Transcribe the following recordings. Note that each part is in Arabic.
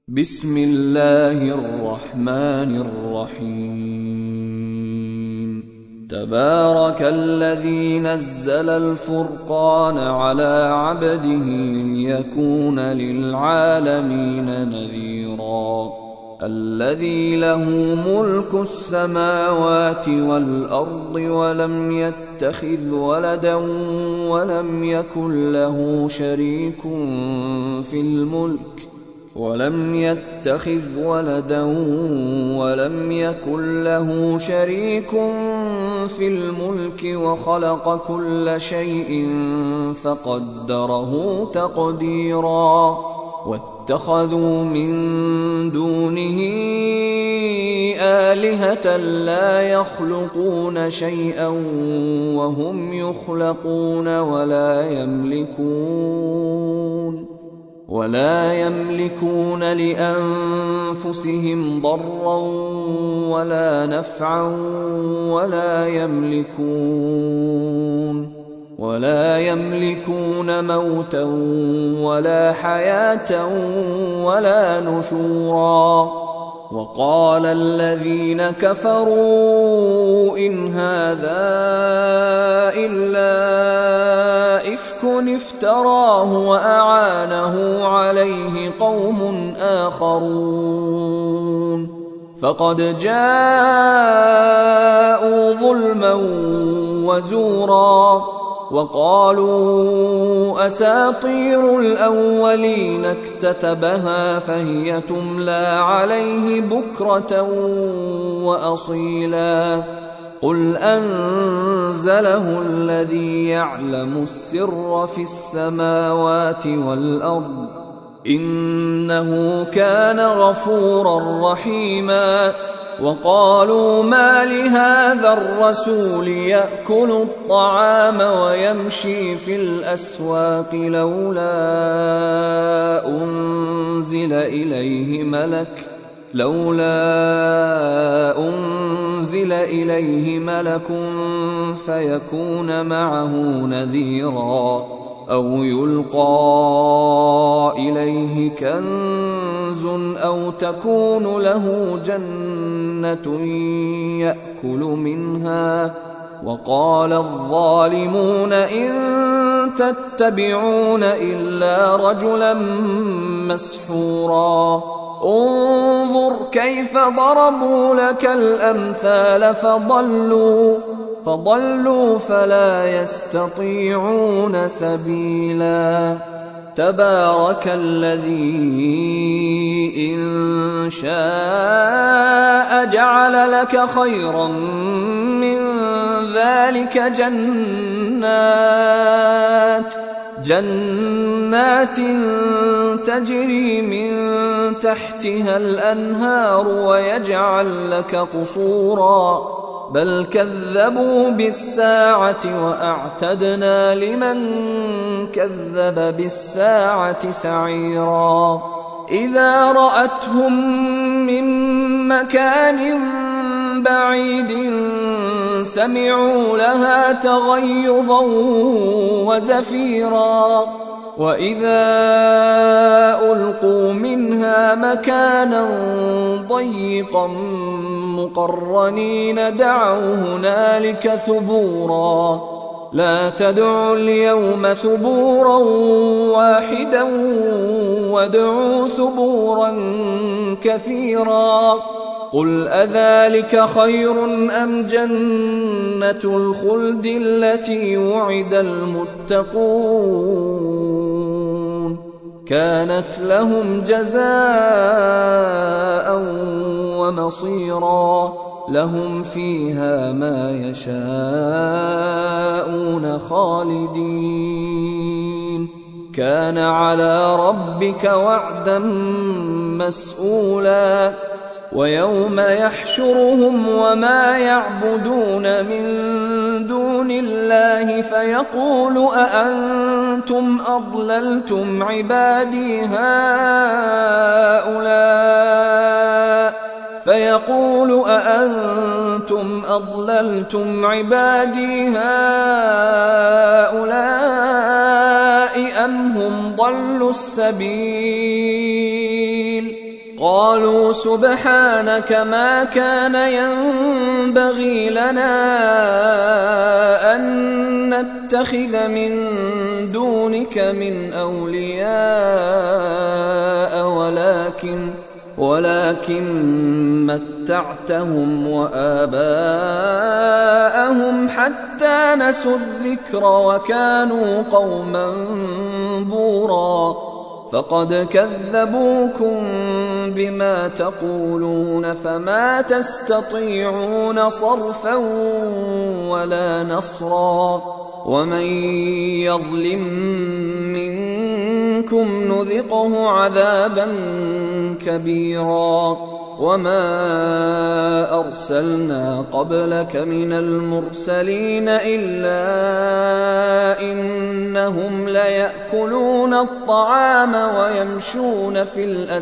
بسم الله الرحمن الرحيم تبارك الذي نزل الفرقان على عبده ليكون للعالمين نذيرا الذي له ملك السماوات والأرض ولم يتخذ ولدا ولم يكن له شريك في الملك وخلق كل شيء فقدره تقديرا واتخذوا من دونه آلهة لا يخلقون شيئا وهم يخلقون ولا يملكون لأنفسهم ضرا ولا نفعا ولا يملكون موتا ولا حياة ولا نشورا وقال الذين كفروا إن هذا إلا إفك افتراه وأعانه عليه قوم آخرون فقد جاءوا ظلما وزورا وقالوا أساطير الأولين اكتتبها فهي تملى عليه بكرة وأصيلا قل أنزله الذي يعلم السر في السماوات والأرض إنه كان غفورا رحيما وقالوا ما لهذا الرسول يأكل الطعام ويمشي في الأسواق لولا أنزل إليه ملك فيكون معه نذيرا أو يلقى إليه كنز أو تكون له جنة يأكل منها وقال الظالمون إن تتبعون إلا رجلا مسحورا انظر كيف ضربوا لك الأمثال فضلوا فلا يستطيعون سبيلا تبارك الذي إن شاء جعل لك خيرا من ذلك جنات تجري من تحتها الأنهار ويجعل لك قصورا بل كذبوا بالساعة وأعتدنا لمن كذب بالساعة سعيرا إذا رأتهم من مكان بعيد سمعوا لها تغيظا وزفيرا وإذا ألقوا منها مكانا ضيقا مقرنين دعوا هنالك ثبورا لا تدعوا اليوم ثبورا واحدا وادعوا ثبورا كثيرا قل أذلك خير أم جنة الخلد التي وعد المتقون كانت لهم جزاء ومصيرا لهم فيها ما يشاءون خالدين كان على ربك وعدا مسئولا ويوم يحشرهم وما يعبدون من دون الله فيقول أأنتم أضللتم عبادي هؤلاء أم هم ضلوا السبيل قالوا سبحانك ما كان ينبغي لنا أن نتخذ من دونك من أولياء ولكن متعتهم وآباءهم حتى نسوا الذكر وكانوا قوما بورا فقد كذبوكم بما تقولون فما تستطيعون صرفا ولا نصرا ومن يظلم منكم نذقه عذابا كبيرا وما أرسلنا قبلك من المرسلين إلا إنهم ليأكلون الطعام ويمشون في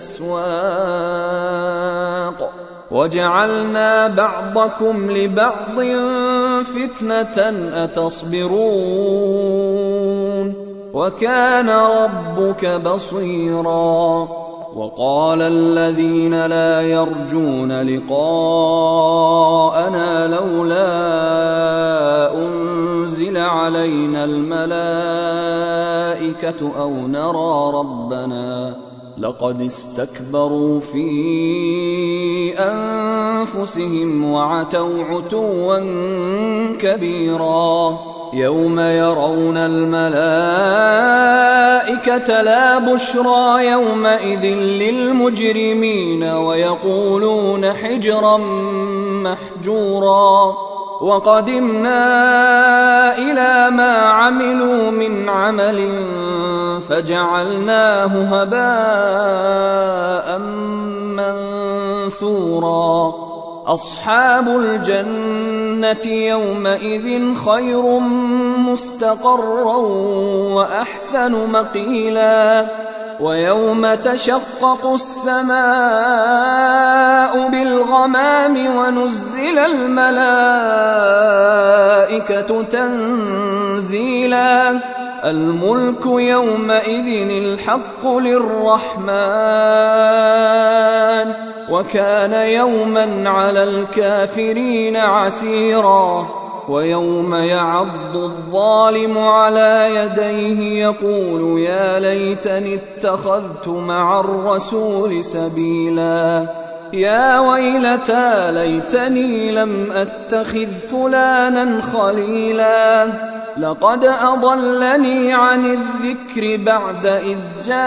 الأسواق وجعلنا بعضكم لبعض فتنة أتصبرون وكان ربك بصيرا وقال الذين لا يرجون لقاءنا لولا أنزل علينا الملائكة أو نرى ربنا لقد استكبروا في أنفسهم وعتوا عتوا كبيرا يوم يرون الملائكة لا بشرى يومئذ للمجرمين ويقولون حجرا محجورا وقدمنا إلى ما عملوا من عمل فجعلناه هباء منثورا أصحاب الجنة يومئذ خير مستقرا وأحسن مقيلا ويوم تشقق السماء بالغمام ونزل الملائكة تنزيلا الملك يومئذ الحق للرحمن وكان يوما على الكافرين عسيرا ويوم يعض الظالم على يديه يقول يا ليتني اتخذت مع الرسول سبيلا يا ويلتى ليتني لم أتخذ فلانا خليلا لقد أضلني عن الذكر بعد إذ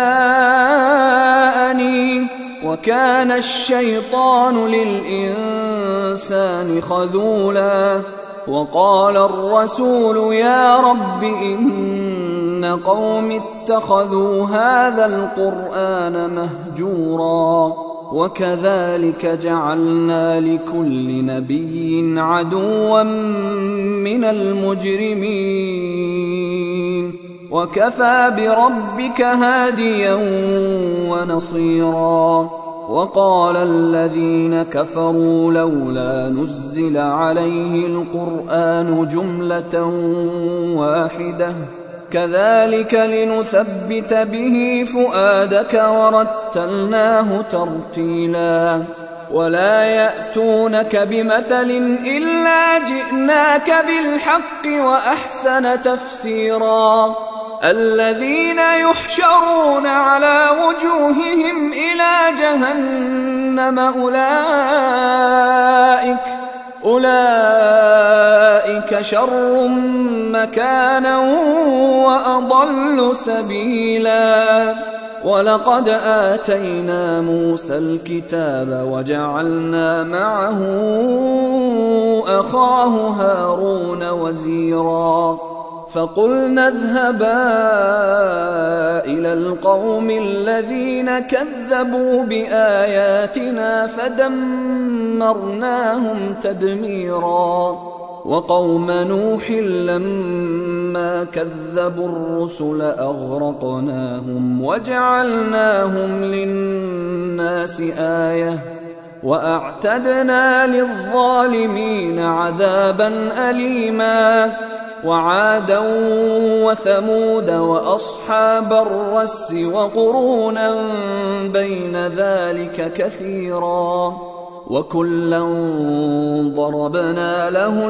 جاءني وكان الشيطان للإنسان خذولا وقال الرسول يا رب إن قوم اتخذوا هذا القرآن مهجورا وكذلك جعلنا لكل نبي عدوا من المجرمين وكفى بربك هاديا ونصيرا وقال الذين كفروا لولا نزل عليه القرآن جملة واحدة كذلك لنثبت به فؤادك ورتلناه ترتيلا ولا يأتونك بمثل إلا جئناك بالحق وأحسن تفسيرا الذين يحشرون على وجوههم إلى جهنم أولئك شر مكانا وأضل سبيلا ولقد آتينا موسى الكتاب وجعلنا معه أخاه هارون وزيرا فقلنا اذهبا إلى القوم الذين كذبوا بآياتنا فدمرناهم تدميرا وقوم نوح لما كذبوا الرسل أغرقناهم وجعلناهم للناس آية وأعتدنا للظالمين عذابا أليما وعادا وثمود وأصحاب الرس وقرونا بين ذلك كثيرا وكلا ضربنا له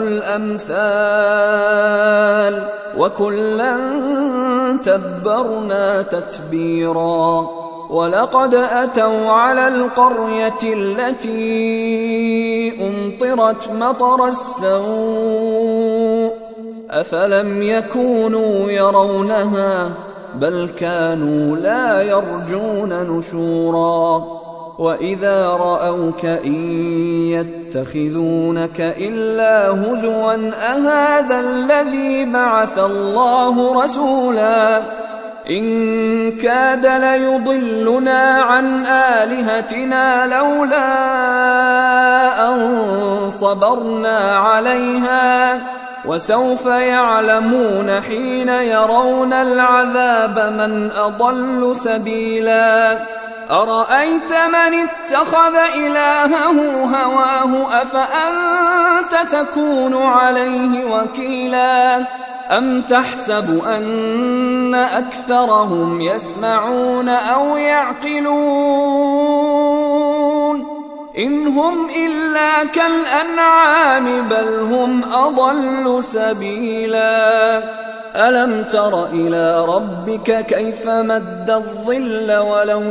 الأمثال وكلا تبرنا تتبيرا ولقد أتوا على القرية التي أمطرت مطر السوء أفلم يكونوا يرونها بل كانوا لا يرجون نشورا وإذا رأوك إن يتخذونك إلا هزوا أهذا الذي بعث الله رسولا إن كاد ليضلنا عن آلهتنا لولا أن صبرنا عليها وسوف يعلمون حين يرون العذاب من أضل سبيلا أرأيت من اتخذ إلهه هواه أفأنت تكون عليه وكيلا أم تحسب أن أكثرهم يسمعون أو يعقلون إن هم إلا كالأنعام بل هم أضل سبيلا ألم تر إلى ربك كيف مد الظل ولو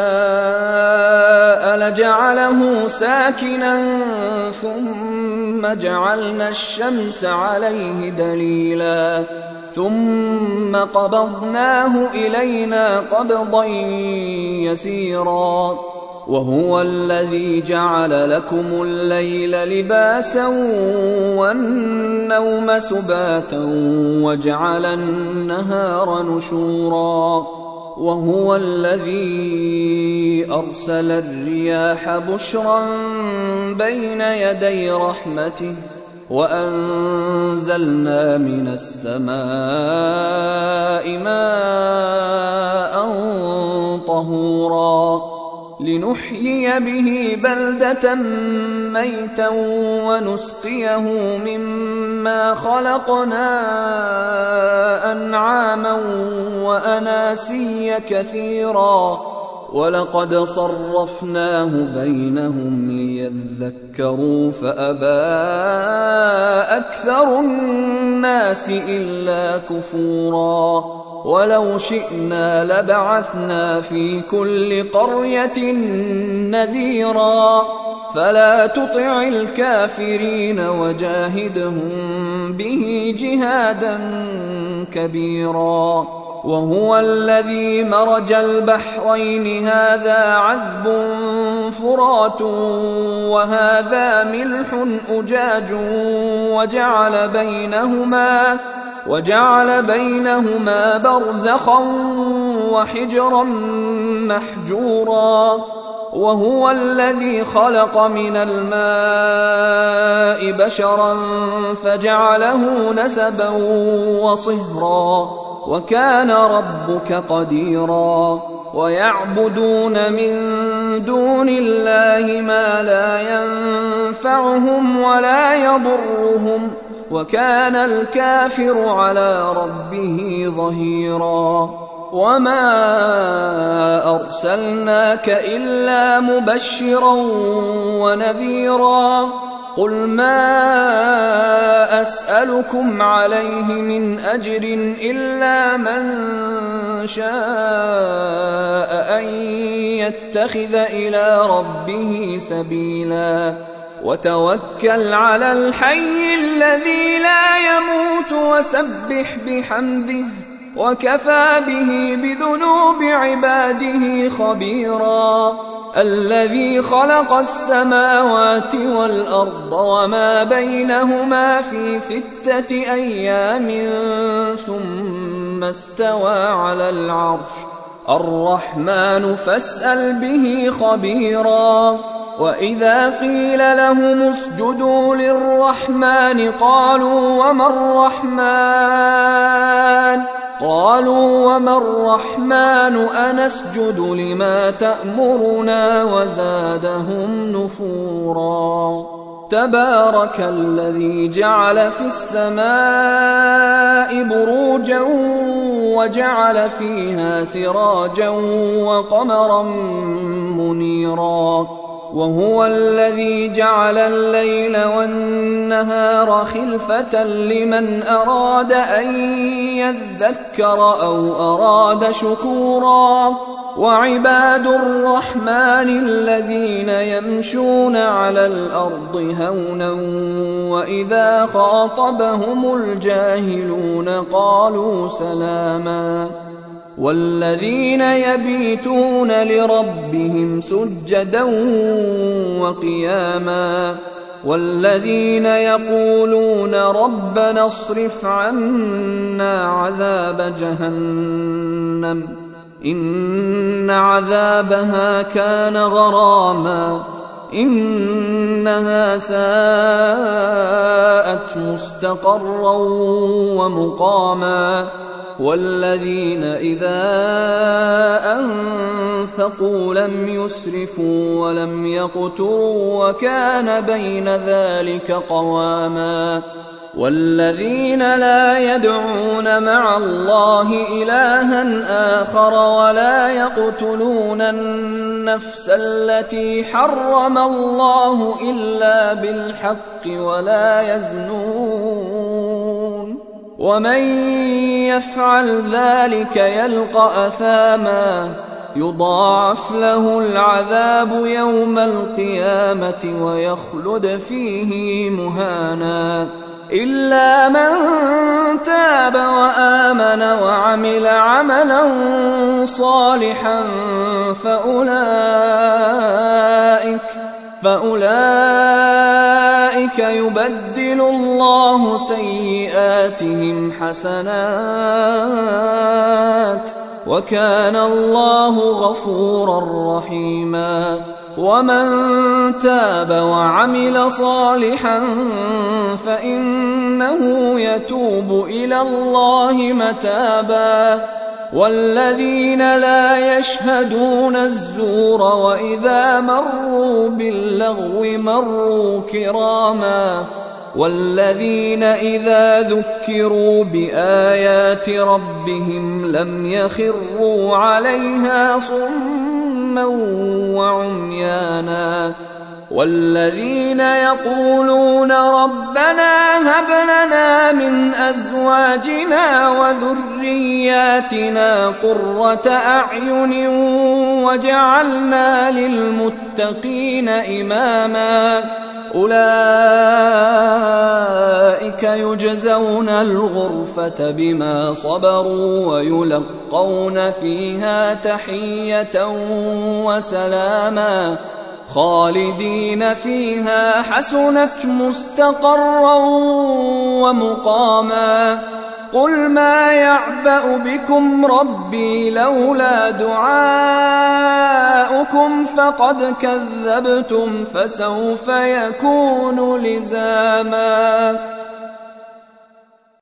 شاء لجعله ساكنا ثم جعلنا الشمس عليه دليلا ثم قبضناه إلينا قبضا يسيرا وهو الذي جعل لكم الليل لباسا والنوم سباتا وجعل النهار نشورا وهو الذي أرسل الرياح بشرا بين يدي رحمته وأنزلنا من السماء ماء طهورا لنحيي به بلدة ميتا ونسقيه مما خلقنا أنعاما وأناسيا كثيرا ولقد صرفناه بينهم ليذكروا فأبى أكثر الناس إلا كفورا ولو شئنا لبعثنا في كل قرية نذيرا فلا تطع الكافرين وجاهدهم به جهادا كبيرا وهو الذي مرج البحرين هذا عذب فرات وهذا ملح أجاج وجعل بينهما برزخا وحجرا محجورا وهو الذي خلق من الماء بشرا فجعله نسبا وصهرا وكان ربك قديرا ويعبدون من دون الله ما لا ينفعهم ولا يضرهم وكان الكافر على ربه ظهيرا وما أرسلناك إلا مبشرا ونذيرا قل ما أسألكم عليه من أجر إلا من شاء أن يتخذ إلى ربه سبيلا وتوكل على الحي الذي لا يموت وسبح بحمده وكفى به بذنوب عباده خبيرا الذي خلق السماوات والأرض وما بينهما في 6 أيام ثم استوى على العرش الرحمن فاسأل به خبيرا وإذا قيل لهم اسجدوا للرحمن قالوا وما الرحمن أنسجد لما تأمرنا وزادهم نفورا تبارك الذي جعل في السماء بروجا وجعل فيها سراجا وقمرا منيرا وهو الذي جعل الليل والنهار خلفة لمن أراد أن يذكر أو أراد شكورا وعباد الرحمن الذين يمشون على الأرض هونا وإذا خاطبهم الجاهلون قالوا سلاما والذين يبيتون لربهم سجدا وقياما والذين يقولون ربنا اصرف عنا عذاب جهنم إن عذابها كان غراما إنها ساءت مستقرا ومقاما والذين إذا أنفقوا لم يسرفوا ولم يقتروا وكان بين ذلك قواما والذين لا يدعون مع الله إلها آخر ولا يقتلون النفس التي حرم الله إلا بالحق ولا يزنون ومن يفعل ذلك يلقى أثاما يضاعف له العذاب يوم القيامة ويخلد فيه مهانا إلا من تاب وآمن وعمل عملا صالحا فأولئك يبدل الله سيئاتهم حسنات وكان الله غفورا رحيما ومن تاب وعمل صالحا فإنه يتوب إلى الله متابا والذين لا يشهدون الزور وإذا مروا باللغو مروا كراما والذين إذا ذكروا بآيات ربهم لم يخروا عليها صما وعميانا والذين يقولون ربنا هب لنا من أزواجنا وذرياتنا قرة أعين وجعلنا للمتقين إماما أولئك يجزون الغرفة بما صبروا ويلقون فيها تحية وسلاما خالدين فيها حسنت مستقرا ومقاما قل ما يعبأ بكم ربي لولا دعاؤكم فقد كذبتم فسوف يكون لزاما